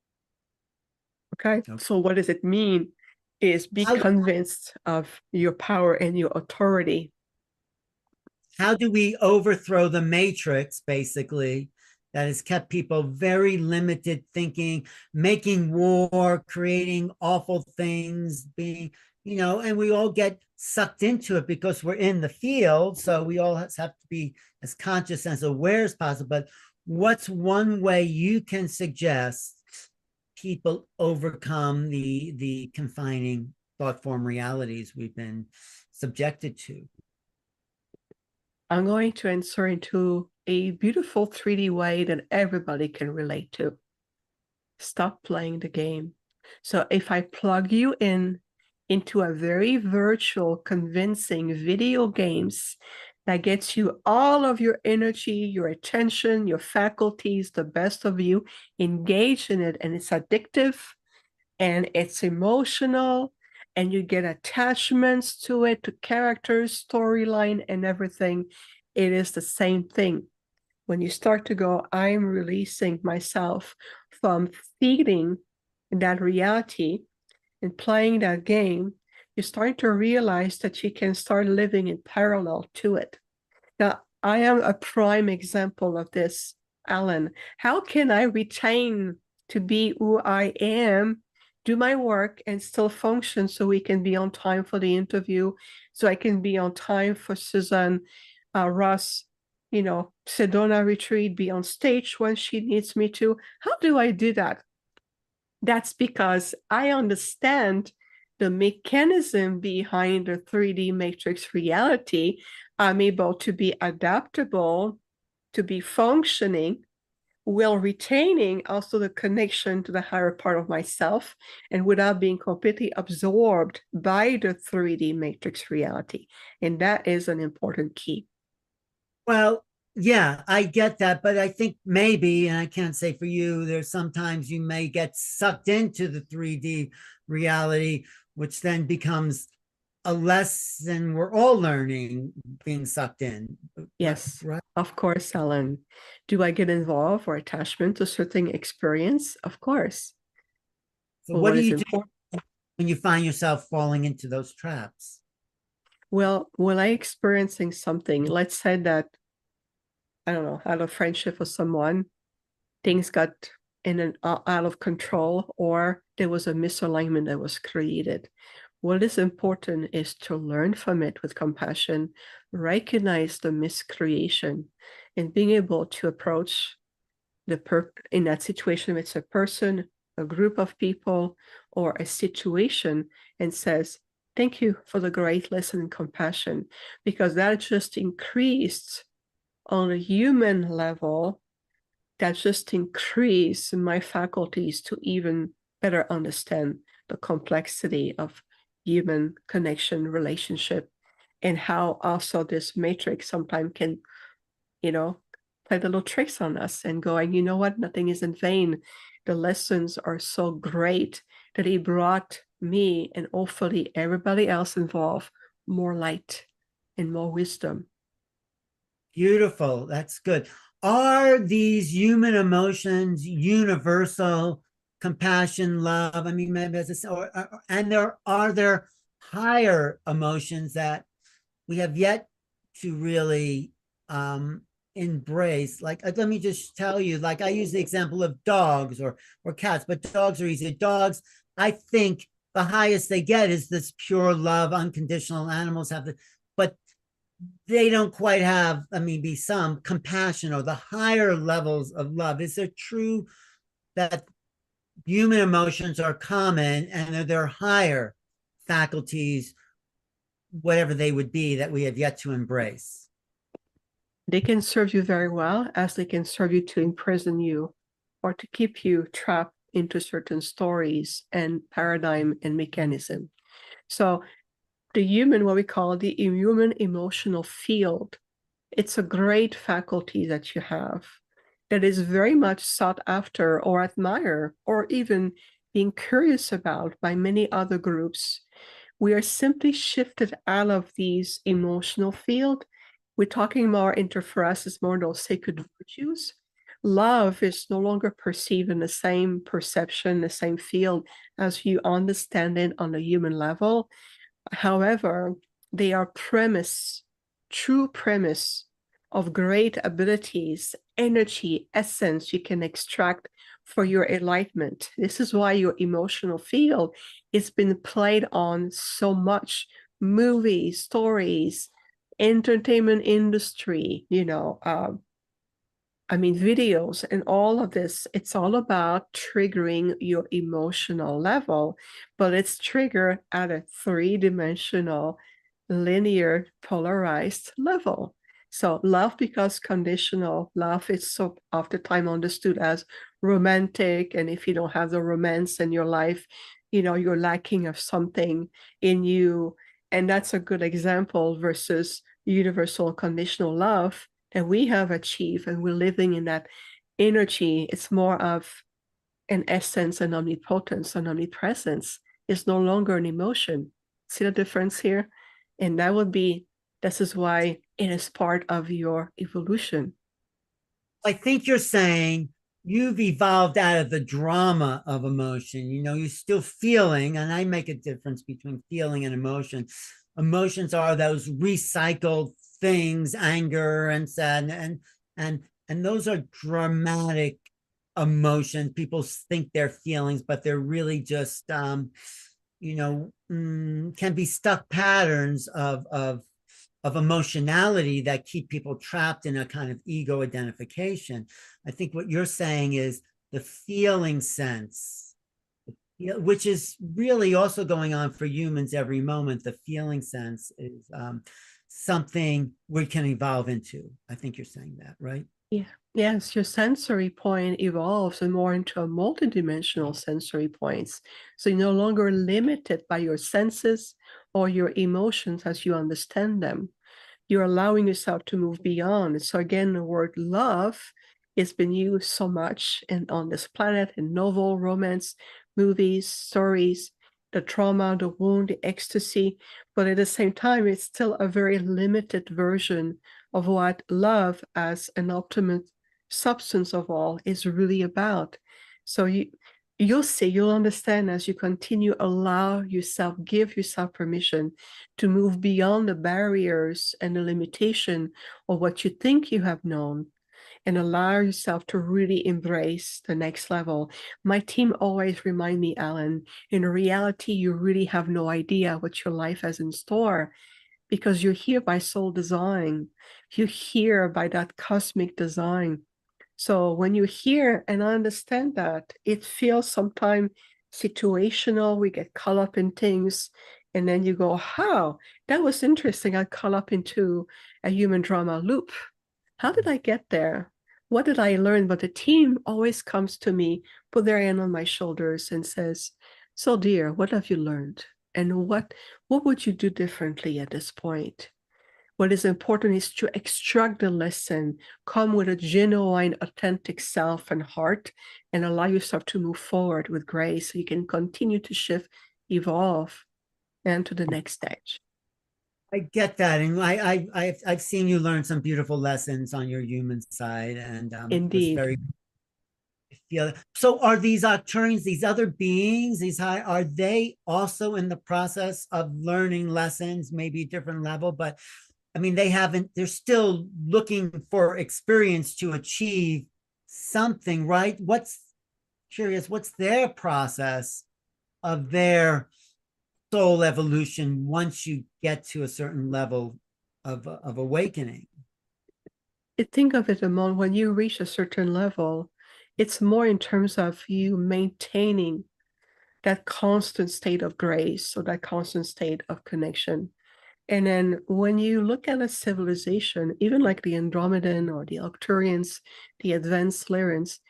Speaker 2: Okay? So what does it mean? Is be convinced of your power and your authority.
Speaker 1: How do we overthrow the matrix, basically, that has kept people very limited thinking, making war, creating awful things, being, and we all get sucked into it because we're in the field. So we all have to be as conscious and as aware as possible. But what's one way you can suggest people overcome the confining thought form realities we've been subjected to?
Speaker 2: I'm going to answer into a beautiful 3D way that everybody can relate to. Stop playing the game. So if I plug you into a very virtual, convincing video games that gets you all of your energy, your attention, your faculties, the best of you, engaged in it, and it's addictive and it's emotional, and you get attachments to it, to characters, storyline, and everything, it is the same thing. When you start to go, I'm releasing myself from feeding that reality and playing that game, you're starting to realize that you can start living in parallel to it. Now, I am a prime example of this, Alan. How can I retain to be who I am, do my work, and still function so we can be on time for the interview, so I can be on time for Suzanne Ross, Sedona retreat, be on stage when she needs me to? How do I do that? That's because I understand the mechanism behind the 3D matrix reality. I'm able to be adaptable, to be functioning, while retaining also the connection to the higher part of myself and without being completely absorbed by the 3D matrix reality. And that is an important key.
Speaker 1: Well, yeah, I get that, but I think maybe, and I can't say for you, there's sometimes you may get sucked into the 3D reality, which then becomes a lesson we're all learning, being sucked in.
Speaker 2: Yes, right. Of course, Ellen. Do I get involved or attachment to certain experience? Of course.
Speaker 1: So what do you do when you find yourself falling into those traps?
Speaker 2: Well, when I experiencing something, let's say that, I don't know, out of friendship with someone, things got out of control, or there was a misalignment that was created. What is important is to learn from it with compassion, recognize the miscreation, and being able to approach in that situation, it's a person, a group of people, or a situation, and says, thank you for the great lesson and compassion, because that just increased on a human level, that just increased my faculties to even better understand the complexity of human connection, relationship, and how also this matrix sometimes can, play little tricks on us and going, you know what, nothing is in vain. The lessons are so great that he brought me and hopefully everybody else involved more light and more wisdom.
Speaker 1: Beautiful. That's good. Are these human emotions universal? Compassion, love. I mean, maybe as and there higher emotions that we have yet to really embrace. Like, let me just tell you, like I use the example of dogs or cats, but dogs are easy. Dogs, I think the highest they get is this pure love, unconditional. Animals have the, but they don't quite have, I mean, be some compassion or the higher levels of love. Is it true that human emotions are common and they're higher faculties, whatever they would be, that we have yet to embrace?
Speaker 2: They can serve you very well, as they can serve you to imprison you or to keep you trapped into certain stories and paradigm and mechanism. So the human, what we call the human emotional field, it's a great faculty that you have that is very much sought after or admired or even being curious about by many other groups. We are simply shifted out of these emotional field. We're talking more into, for us, it's more those sacred virtues. Love is no longer perceived in the same perception, the same field as you understand it on a human level. However, they are true premise of great abilities, energy, essence you can extract for your enlightenment. This is why your emotional field has been played on so much. Movies, stories, entertainment industry, videos and all of this, it's all about triggering your emotional level, but it's triggered at a three-dimensional, linear, polarized level. So love becomes conditional. Love is so oftentimes understood as romantic. And if you don't have the romance in your life, you're lacking of something in you. And that's a good example versus universal conditional love that we have achieved, and we're living in that energy. It's more of an essence, an omnipotence, an omnipresence. It's no longer an emotion. See the difference here? And this is why it is part of your evolution.
Speaker 1: I think you're saying you've evolved out of the drama of emotion. You're still feeling, and I make a difference between feeling and emotion. Emotions are those recycled things, anger and sadness, and those are dramatic emotions. People think they're feelings, but they're really just can be stuck patterns of emotionality that keep people trapped in a kind of ego identification. I think what you're saying is the feeling sense, which is really also going on for humans every moment. The feeling sense is something we can evolve into. I think you're saying that, right?
Speaker 2: Yeah. Yes, your sensory point evolves and more into a multidimensional sensory points. So you're no longer limited by your senses or your emotions as you understand them. You're allowing yourself to move beyond. So again, the word love has been used so much on this planet in novel, romance, movies, stories, the trauma, the wound, the ecstasy. But at the same time, it's still a very limited version of what love as an ultimate substance of all is really about. So you'll understand as you continue, give yourself permission to move beyond the barriers and the limitation of what you think you have known, and allow yourself to really embrace the next level. My team always remind me, Alan, in reality, you really have no idea what your life has in store, because you're here by soul design. You're here by that cosmic design. So when you're here and I understand that, it feels sometimes situational. We get caught up in things. And then you go, how? That was interesting. I caught up into a human drama loop. How did I get there? What did I learn? But the team always comes to me, put their hand on my shoulders and says, so dear, what have you learned? And what would you do differently at this point? What is important is to extract the lesson, come with a genuine, authentic self and heart, and allow yourself to move forward with grace so you can continue to shift, evolve, and to the next stage.
Speaker 1: I get that, and I've seen you learn some beautiful lessons on your human side, and it was
Speaker 2: Indeed.
Speaker 1: very feel. So, are these Arcturians, these other beings, these high, are they also in the process of learning lessons, maybe a different level? But I mean, they haven't. They're still looking for experience to achieve something, right? What's curious? What's their process of their soul evolution once you get to a certain level of awakening?
Speaker 2: Think of it, Amon, when you reach a certain level, it's more in terms of you maintaining that constant state of grace or that constant state of connection. And then when you look at a civilization, even like the Andromedan or the Arcturians, the advanced Lyrans,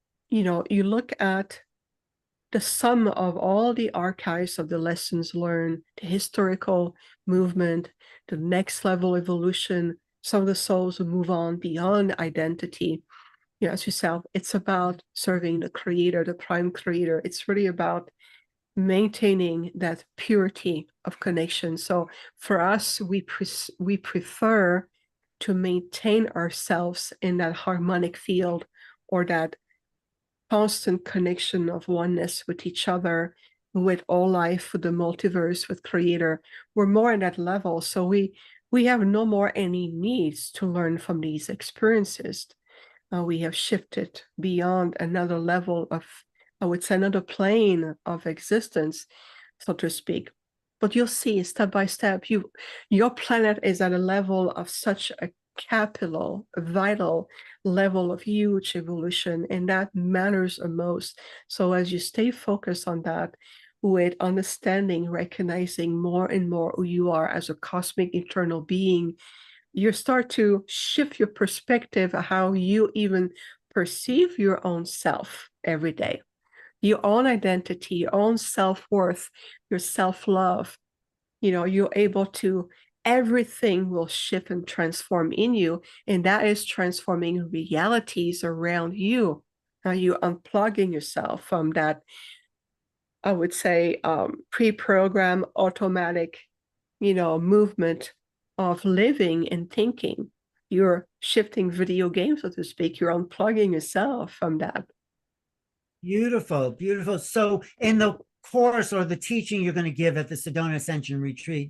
Speaker 2: you look at the sum of all the archives of the lessons learned, the historical movement, the next level evolution, some of the souls who move on beyond identity. As yourself, it's about serving the creator, the prime creator. It's really about maintaining that purity of connection. So for us, we prefer to maintain ourselves in that harmonic field or that constant connection of oneness with each other, with all life, with the multiverse, with creator. We're more in that level. So we have no more any needs to learn from these experiences. We have shifted beyond another level of, I would say, another plane of existence, so to speak. But you'll see step by step, your planet is at a level of such a capital, a vital level of huge evolution, and that matters the most. So as you stay focused on that, with understanding, recognizing more and more who you are as a cosmic eternal being, you start to shift your perspective of how you even perceive your own self every day, your own identity, your own self-worth, your self-love. You're able to, everything will shift and transform in you, and that is transforming realities around you. Now you're unplugging yourself from that, I would say, pre-programmed automatic, movement of living and thinking. You're shifting video games, so to speak. You're unplugging yourself from that.
Speaker 1: Beautiful, beautiful. So, in the course or the teaching you're going to give at the Sedona Ascension Retreat,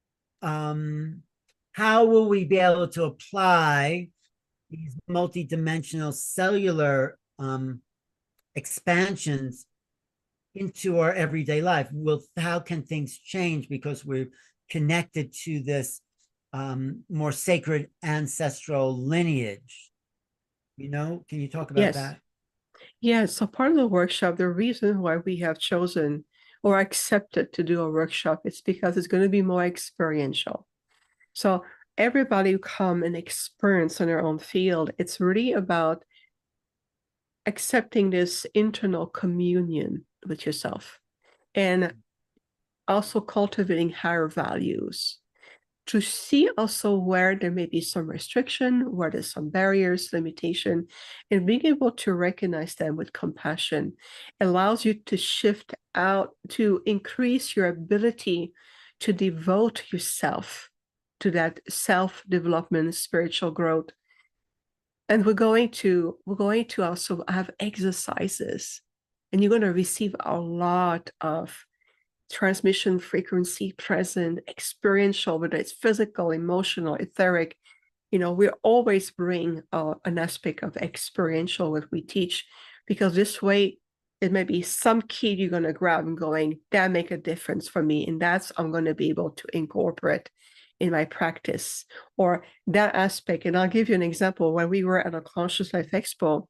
Speaker 1: how will we be able to apply these multidimensional cellular expansions into our everyday life? How can things change because we're connected to this more sacred ancestral lineage? Can you talk about
Speaker 2: Yes.
Speaker 1: that?
Speaker 2: Yeah, so part of the workshop, the reason why we have chosen or accepted to do a workshop is because it's going to be more experiential. So everybody come and experience in their own field. It's really about accepting this internal communion with yourself and also cultivating higher values, to see also where there may be some restriction, where there's some barriers, limitation, and being able to recognize them with compassion allows you to shift out, to increase your ability to devote yourself to that self-development, spiritual growth. And we're going to also have exercises, and you're going to receive a lot of transmission frequency present, experiential, whether it's physical, emotional, etheric. We always bring an aspect of experiential what we teach, because this way it may be some key you're going to grab and going, that make a difference for me, and that's I'm going to be able to incorporate in my practice, or that aspect. And I'll give you an example. When we were at a Conscious Life Expo,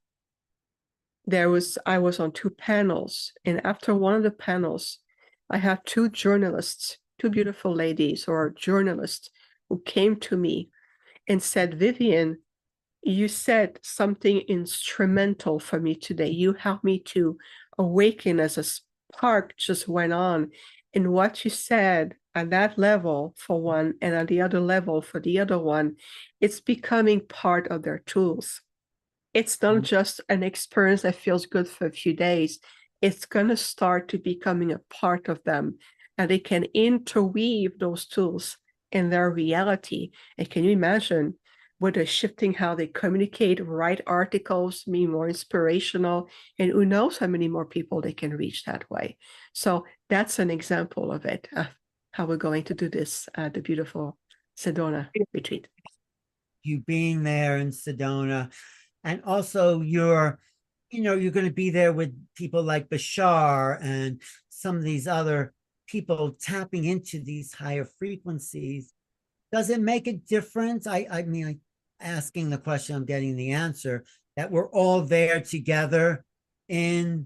Speaker 2: I was on two panels, and after one of the panels, I had two journalists, two beautiful ladies or journalists, who came to me and said, Vivian, you said something instrumental for me today. You helped me to awaken as a spark just went on. And what you said at that level for one and at the other level for the other one, it's becoming part of their tools. It's not just an experience that feels good for a few days. It's going to start to becoming a part of them, and they can interweave those tools in their reality. And can you imagine with the shifting how they communicate, write articles, be more inspirational, and who knows how many more people they can reach that way. So that's an example of it, how we're going to do this at the beautiful Sedona retreat.
Speaker 1: You being there in Sedona, and also you're going to be there with people like Bashar and some of these other people tapping into these higher frequencies. Does it make a difference? I mean, asking the question, I'm getting the answer, that we're all there together in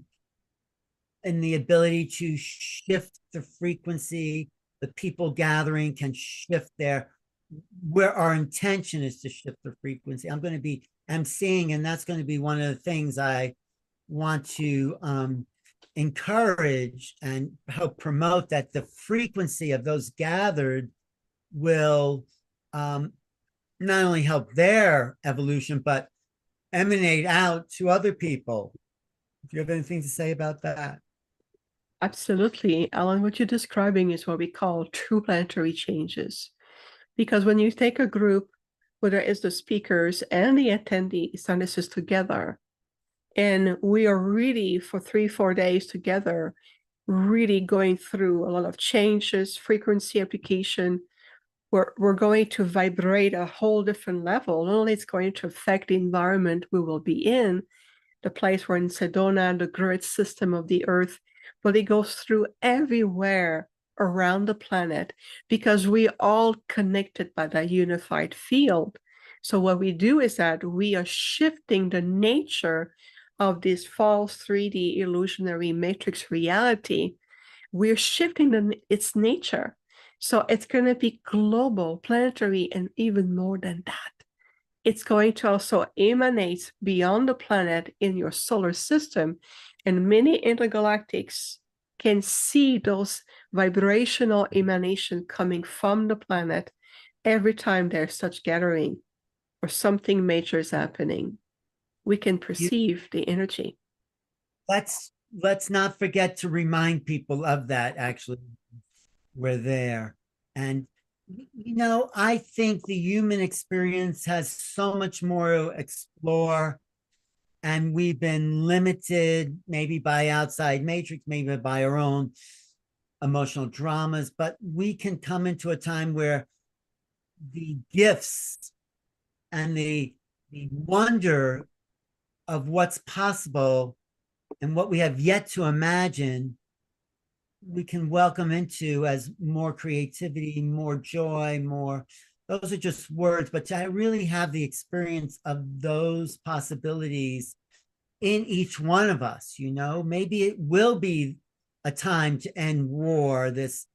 Speaker 1: the ability to shift the frequency. The people gathering can shift where our intention is to shift the frequency. I'm going to be emceeing, and that's going to be one of the things I want to encourage and help promote, that the frequency of those gathered will not only help their evolution, but emanate out to other people. Do you have anything to say about that?
Speaker 2: Absolutely. Alan, what you're describing is what we call true planetary changes. Because when you take a group, whether it's the speakers and the attendees, and this is together, and we are really for 3-4 days together, really going through a lot of changes, frequency application, we're going to vibrate a whole different level. Not only it's going to affect the environment we will be in, the place we're in Sedona, the grid system of the earth, but it goes through everywhere around the planet because we all connected by that unified field. So what we do is that we are shifting the nature of this false 3D illusionary matrix reality. We're shifting its nature. So it's going to be global, planetary, and even more than that. It's going to also emanate beyond the planet in your solar system. And many intergalactics can see those vibrational emanation coming from the planet every time there's such gathering or something major is happening. We can perceive the energy.
Speaker 1: Let's not forget to remind people of that. Actually, we're there. And I think the human experience has so much more to explore, and we've been limited maybe by outside matrix, maybe by our own emotional dramas, but we can come into a time where the gifts and the wonder of what's possible and what we have yet to imagine, we can welcome into as more creativity, more joy, more. Those are just words, but I really have the experience of those possibilities in each one of us. Maybe it will be a time to end war, this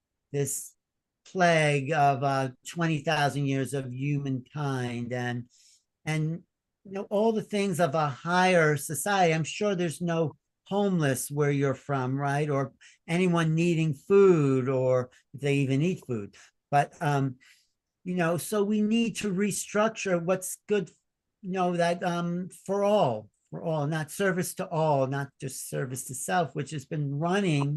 Speaker 1: plague of 20,000 years of humankind, and all the things of a higher society. I'm sure there's no homeless where you're from, right? Or anyone needing food, or if they even eat food. But so we need to restructure what's good, that for all, not service to all, not just service to self, which has been running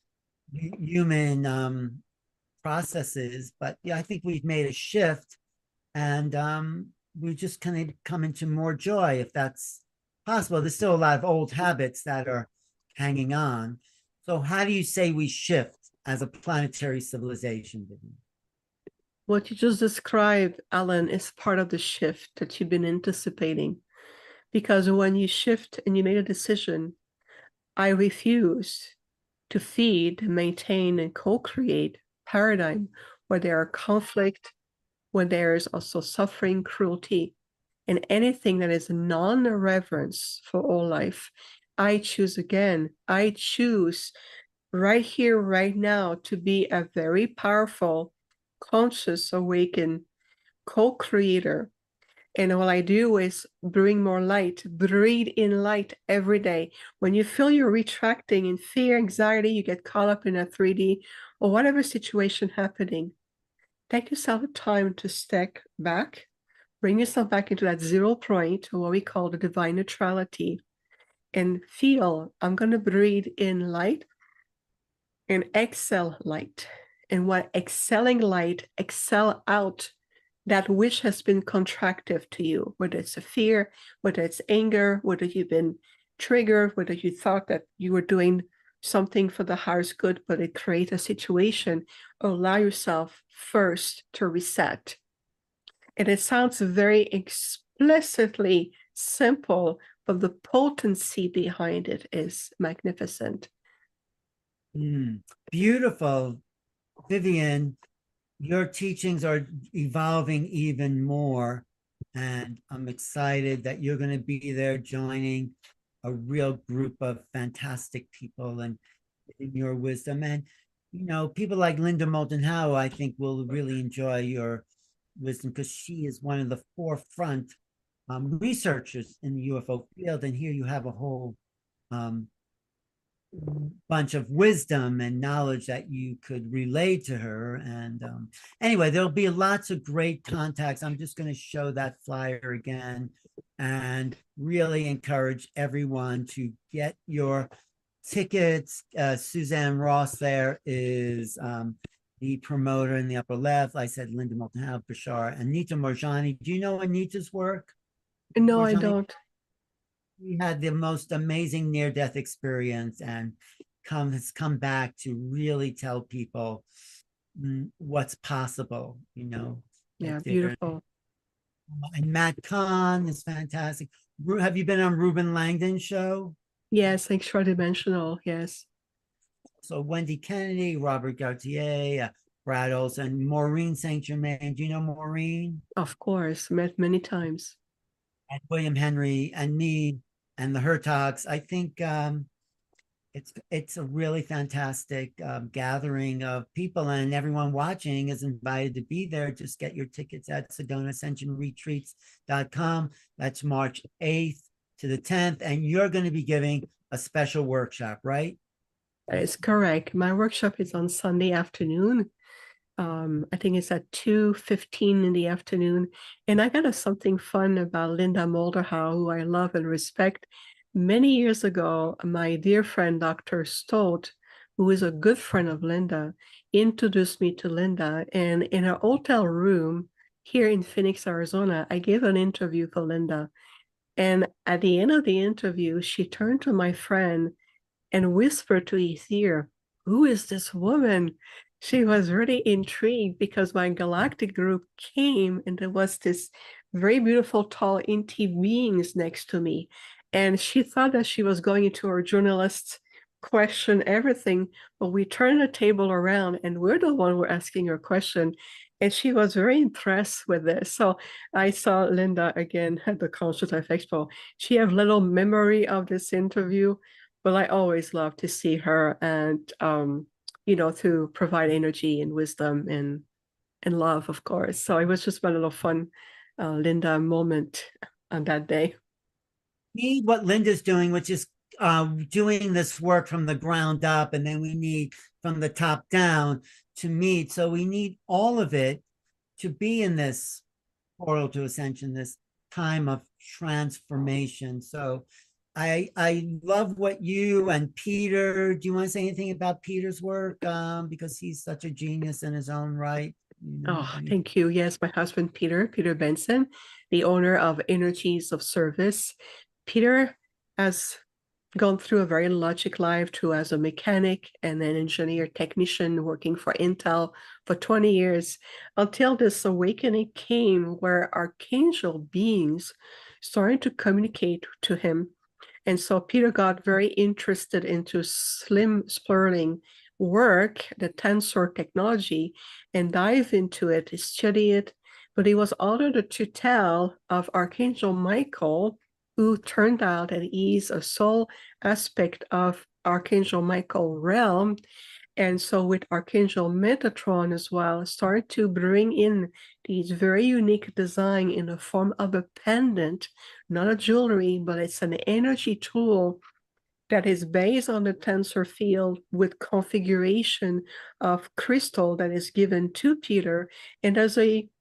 Speaker 1: human processes. But yeah, I think we've made a shift, and we just kind of come into more joy, if that's possible. There's still a lot of old habits that are hanging on. So how do you say we shift as a planetary civilization?
Speaker 2: What you just described, Alan, is part of the shift that you've been anticipating. Because when you shift and you made a decision, I refuse to feed, maintain, and co-create paradigm where there are conflict, where there is also suffering, cruelty, and anything that is non-reverence for all life. I choose right here, right now, to be a very powerful, conscious, awakened co-creator And all I do is bring more light, breathe in light every day. When you feel you're retracting in fear, anxiety, you get caught up in a 3D or whatever situation happening, take yourself time to step back, bring yourself back into that 0 point, or what we call the divine neutrality, and feel I'm going to breathe in light and exhale light. And what exhaling light, exhale out that which has been contractive to you, whether it's a fear, whether it's anger, whether you've been triggered, whether you thought that you were doing something for the highest good, but it created a situation. Allow yourself first to reset. And it sounds very explicitly simple, but the potency behind it is magnificent.
Speaker 1: Beautiful. Vivian, your teachings are evolving even more. And I'm excited that you're going to be there joining a real group of fantastic people and in your wisdom. And, people like Linda Moulton Howe, I think will really enjoy your wisdom because she is one of the forefront researchers in the UFO field. And here you have a whole bunch of wisdom and knowledge that you could relay to her. And anyway, there'll be lots of great contacts. I'm just going to show that flyer again and really encourage everyone to get your tickets. Suzanne Ross there is the promoter in the upper left. I said Linda Moulton Howe, Bashar, Anita Morjani. Do you know Anita's work?
Speaker 2: No, I
Speaker 1: Morjani?
Speaker 2: don't.
Speaker 1: He had the most amazing near-death experience and has come back to really tell people what's possible,
Speaker 2: Yeah, beautiful.
Speaker 1: And Matt Kahn is fantastic. Have you been on Ruben Langdon's show?
Speaker 2: Yes, extra-dimensional, yes.
Speaker 1: So Wendy Kennedy, Robert Gautier, Brad Olson, Maureen St. Germain. Do you know Maureen?
Speaker 2: Of course, met many times.
Speaker 1: And William Henry and me and the Hertogs. I think it's a really fantastic gathering of people, and everyone watching is invited to be there. Just get your tickets at SedonaAscensionRetreats.com. That's March 8th to the 10th, and you're going to be giving a special workshop, right?
Speaker 2: That is correct. My workshop is on Sunday afternoon. I think it's at 2:15 in the afternoon. And I got something fun about Linda Moulton Howe, who I love and respect. Many years ago, my dear friend, Dr. Stott, who is a good friend of Linda, introduced me to Linda. And in her hotel room here in Phoenix, Arizona, I gave an interview for Linda. And at the end of the interview, she turned to my friend and whispered to his ear, "Who is this woman?" She was really intrigued because my galactic group came and there was this very beautiful, tall, inti beings next to me. And she thought that she was going into her journalist question everything, but we turned the table around and we're the one who were asking her question. And she was very impressed with this. So I saw Linda again at the Conscious Life Expo. She have little memory of this interview, but I always love to see her and to provide energy and wisdom and love, of course. So it was just a little fun Linda moment on that day.
Speaker 1: Need what Linda's doing, which is doing this work from the ground up, and then we need from the top down to meet. So we need all of it to be in this portal to ascension, this time of transformation. So I love what you and Peter. Do you want to say anything about Peter's work? Because he's such a genius in his own right.
Speaker 2: Oh, thank you. Yes, my husband, Peter Benson, the owner of Energies of Service. Peter has gone through a very logic life too, as a mechanic and an engineer technician working for Intel for 20 years until this awakening came where archangel beings started to communicate to him. And so Peter got very interested into slim splurling work, the tensor technology, and dive into it, study it. But he was under the tutel of Archangel Michael, who turned out that he's a soul aspect of Archangel Michael realm. And so with Archangel Metatron as well, started to bring in these very unique design in the form of a pendant, not a jewelry, but it's an energy tool that is based on the tensor field with configuration of crystal that is given to Peter. And there's an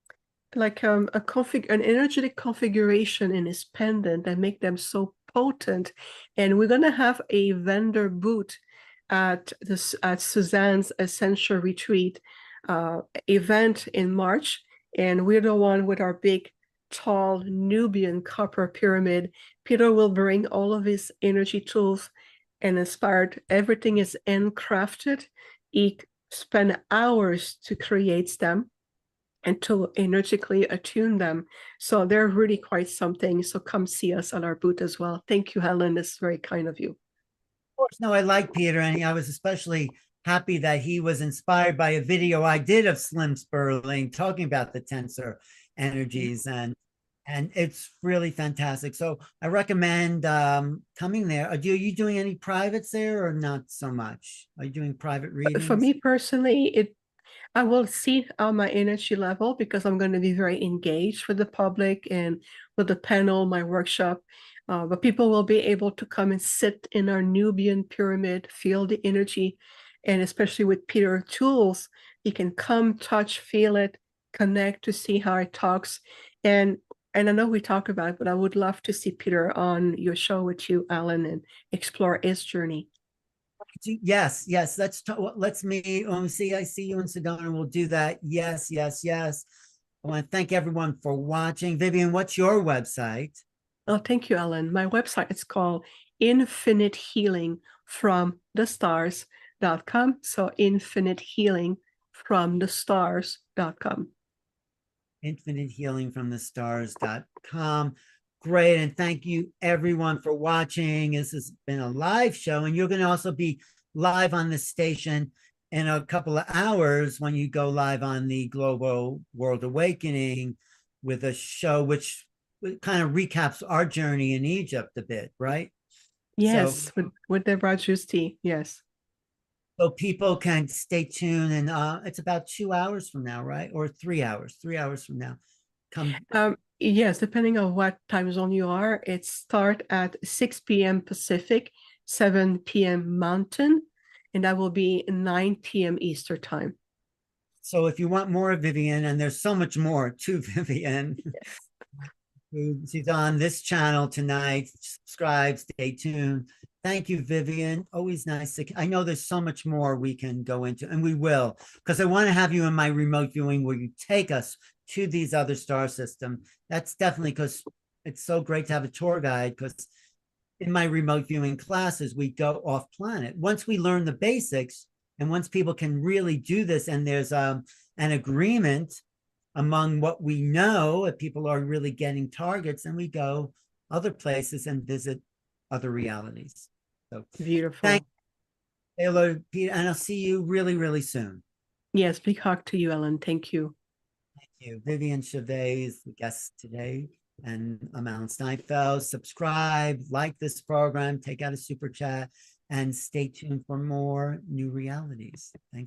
Speaker 2: energetic configuration in his pendant that make them so potent. And we're gonna have a vendor booth at Suzanne's Essential Retreat event in March, and we're the one with our big, tall Nubian copper pyramid. Peter will bring all of his energy tools and inspired. Everything is handcrafted. He spent hours to create them and to energetically attune them. So they're really quite something. So come see us at our booth as well. Thank you, Helen. It's very kind of you.
Speaker 1: Course, no, I like Peter, and I was especially happy that he was inspired by a video I did of Slim Sperling talking about the tensor energies, and it's really fantastic. So I recommend coming there. Are you doing any privates there or not so much? Are you doing private readings?
Speaker 2: For me personally, I will see my energy level because I'm going to be very engaged with the public and with the panel, my workshop. But people will be able to come and sit in our Nubian pyramid, feel the energy, and especially with Peter tools, you can come, touch, feel it, connect to see how it talks. And I know we talk about it, but I would love to see Peter on your show with you, Alan, and explore his journey.
Speaker 1: Yes, let's meet. I see you in Sedona. We'll do that. Yes. I want to thank everyone for watching. Vivian, what's your website?
Speaker 2: Oh, thank you, Ellen. My website is called Infinite Healing from the Stars.com. So Infinite Healing from the Stars.com.
Speaker 1: Infinite Healing from the Stars.com. Great. And thank you everyone for watching. This has been a live show, and you're going to also be live on the station in a couple of hours when you go live on the Global World Awakening with a show which kind of recaps our journey in Egypt a bit, right?
Speaker 2: Yes, so, with Deborah Justi, yes.
Speaker 1: So people can stay tuned, and it's about 2 hours from now, right? Or 3 hours, 3 hours from now.
Speaker 2: Yes, depending on what time zone you are, it starts at 6 p.m. Pacific, 7 p.m. Mountain, and that will be 9 p.m. Eastern time.
Speaker 1: So if you want more of Vivian, and there's so much more to Vivian, she's on this channel tonight. Subscribe, stay tuned. Thank you, Vivian. Always nice to, I know there's so much more we can go into, and we will, because I want to have you in my remote viewing where you take us to these other star systems. That's definitely, because it's so great to have a tour guide, because in my remote viewing classes, we go off planet. Once we learn the basics, and once people can really do this, and there's an agreement among what we know, if people are really getting targets, and we go other places and visit other realities. So
Speaker 2: beautiful.
Speaker 1: Thank you. Hello, Peter, and I'll see you really, really soon.
Speaker 2: Yes, big hug to you, Ellen. Thank you.
Speaker 1: Thank you. Vivian Chevet is the guest today, and I'm Alan Steinfeld. Subscribe, like this program, take out a super chat, and stay tuned for more new realities. Thanks.